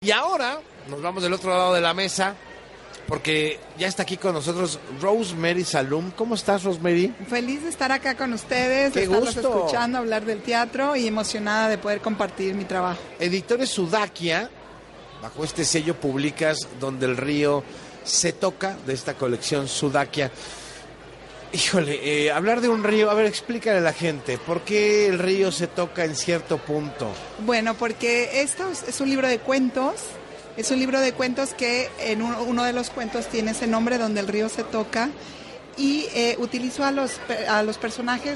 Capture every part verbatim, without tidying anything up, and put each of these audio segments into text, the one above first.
Y ahora nos vamos del otro lado de la mesa porque ya está aquí con nosotros Rosemary Salum. ¿Cómo estás, Rosemary? Feliz de estar acá con ustedes, ¡Qué de estarlos gusto! escuchando hablar del teatro y emocionada de poder compartir mi trabajo. Editores Sudaquia, bajo este sello publicas Donde el río se toca, de esta colección Sudaquia. Híjole, eh, hablar de un río, a ver, explícale a la gente, ¿por qué el río se toca en cierto punto? Bueno, porque esto es, es un libro de cuentos, es un libro de cuentos que en un, uno de los cuentos tiene ese nombre, Donde el río se toca, y eh, utilizo a los, a los personajes,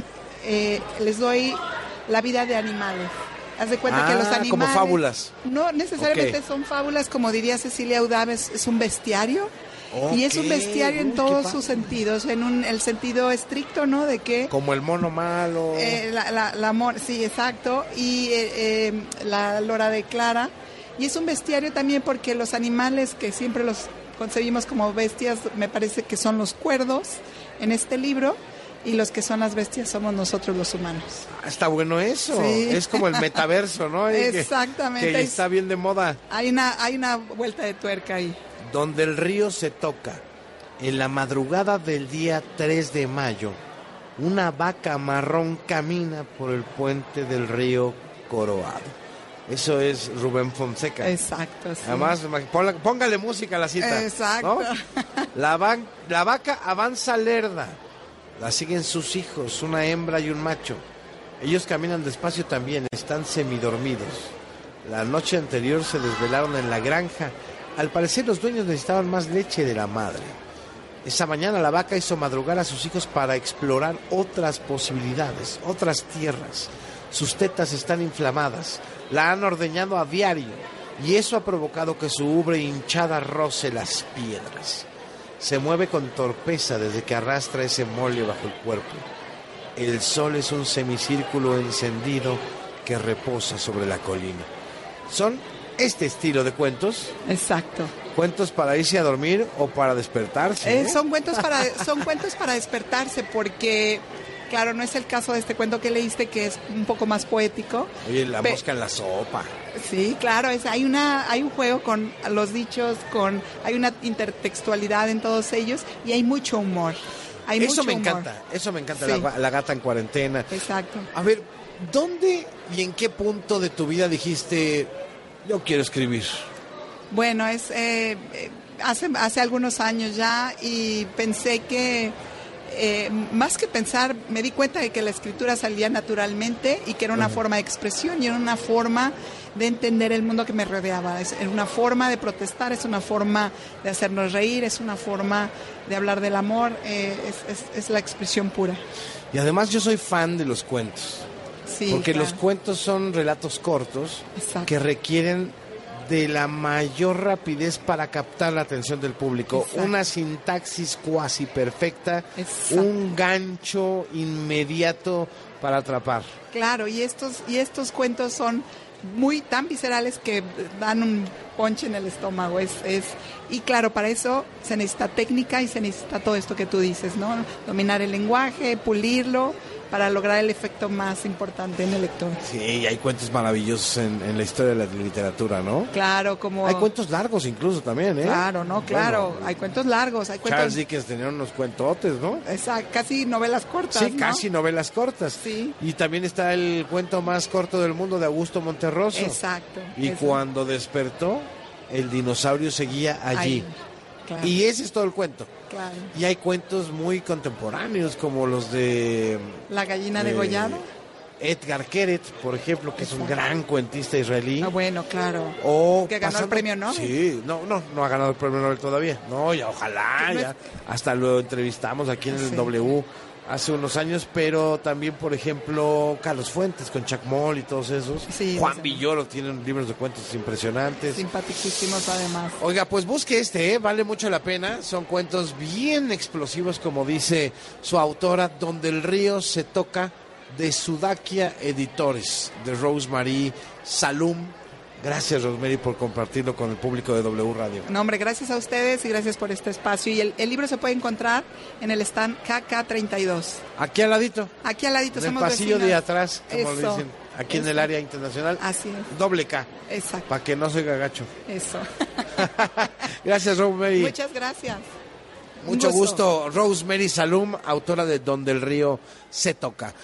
eh, les doy la vida de animales. Haz de cuenta ah, que los animales... como fábulas. No necesariamente okay. son fábulas, como diría Cecilia Audave, es, es un bestiario. Okay. Y es un bestiario en Uy, todos sus sentidos, en un, el sentido estricto, ¿no? De que... Como el mono malo. Eh, la, la, la mon, sí, exacto. Y eh, eh, la lora de Clara. Y es un bestiario también porque los animales que siempre los concebimos como bestias, me parece que son los cuerdos en este libro. Y los que son las bestias somos nosotros los humanos. Ah, está bueno eso. Sí. Es como el metaverso, ¿no? Exactamente. Que, que está bien de moda. Hay una, hay una vuelta de tuerca ahí. Donde el río se toca, en la madrugada del día tres de mayo, una vaca marrón camina por el puente del río Coroado. Eso es Rubén Fonseca. Exacto, sí. Además, póngale música a la cita. Exacto. ¿No? La, va, la vaca avanza lerda, la siguen sus hijos, una hembra y un macho. Ellos caminan despacio también, están semidormidos. La noche anterior se desvelaron en la granja. Al parecer los dueños necesitaban más leche de la madre. Esa mañana la vaca hizo madrugar a sus hijos para explorar otras posibilidades, otras tierras. Sus tetas están inflamadas, la han ordeñado a diario y eso ha provocado que su ubre hinchada roce las piedras. Se mueve con torpeza desde que arrastra ese mole bajo el cuerpo. El sol es un semicírculo encendido que reposa sobre la colina. Son este estilo de cuentos. Exacto. ¿Cuentos para irse a dormir o para despertarse? Eh, ¿eh? Son cuentos para son cuentos para despertarse porque, claro, no es el caso de este cuento que leíste, que es un poco más poético. Oye, la Pe- mosca en la sopa. Sí, claro, es, hay una hay un juego con los dichos, con hay una intertextualidad en todos ellos y hay mucho humor. Hay eso mucho me humor. encanta, eso me encanta, Sí. la, la gata en cuarentena. Exacto. A ver, ¿dónde y en qué punto de tu vida dijiste, yo quiero escribir? Bueno, es eh, hace, hace algunos años ya y pensé que, eh, más que pensar, me di cuenta de que la escritura salía naturalmente y que era una uh-huh. forma de expresión y era una forma de entender el mundo que me rodeaba. Es una forma de protestar, es una forma de hacernos reír, es una forma de hablar del amor, eh, es, es, es la expresión pura. Y además yo soy fan de los cuentos. Sí, porque claro. los cuentos son relatos cortos Exacto. que requieren de la mayor rapidez para captar la atención del público. Exacto. Una sintaxis cuasi perfecta, Exacto. un gancho inmediato para atrapar. Claro, y estos, y estos cuentos son muy tan viscerales que dan un ponche en el estómago. Es, es, y claro, para eso se necesita técnica y se necesita todo esto que tú dices, ¿no? Dominar el lenguaje, pulirlo, para lograr el efecto más importante en el lector. Sí, y hay cuentos maravillosos en, en la historia de la literatura, ¿no? Claro, como... Hay cuentos largos incluso también, ¿eh? Claro, no, claro. Bueno, hay cuentos largos. Hay cuentos... Charles Dickens tenía unos cuentotes, ¿no? Exacto, casi novelas cortas, Sí, ¿no? casi novelas cortas. Sí. Y también está el cuento más corto del mundo de Augusto Monterroso. Exacto. Y eso. Cuando despertó, el dinosaurio seguía allí. Ahí, claro. Y ese es todo el cuento. Claro. Y hay cuentos muy contemporáneos como los de... La gallina de degollado. Edgar Keret, por ejemplo, que Exacto. es un gran cuentista israelí. Ah, bueno, claro. O que ganó pasando... el premio Nobel. Sí, no, no, no ha ganado el premio Nobel todavía. No, ya ojalá, no ya. Es... Hasta lo entrevistamos aquí en el sí. W hace unos años, pero también, por ejemplo, Carlos Fuentes con Chuck Moll y todos esos. Sí, Juan Villoro tienen libros de cuentos impresionantes. Simpaticísimos además. Oiga, pues busque este, ¿eh? Vale mucho la pena. Son cuentos bien explosivos, como dice su autora, Donde el río se toca, de Sudaquia Editores, de Rosemary Salum. Gracias, Rosemary, por compartirlo con el público de W Radio. No, hombre, gracias a ustedes y gracias por este espacio. Y el, el libro se puede encontrar en el stand K K treinta y dos. Aquí al ladito. Aquí al ladito. En el somos pasillo vecinas. de atrás, como Eso. le dicen. aquí Eso. en el área internacional. Así es. Doble K. Exacto. Para que no se oiga gacho. Eso. Gracias, Rosemary. Muchas gracias. Mucho Un gusto. Rosemary Salum, autora de Donde el río se toca.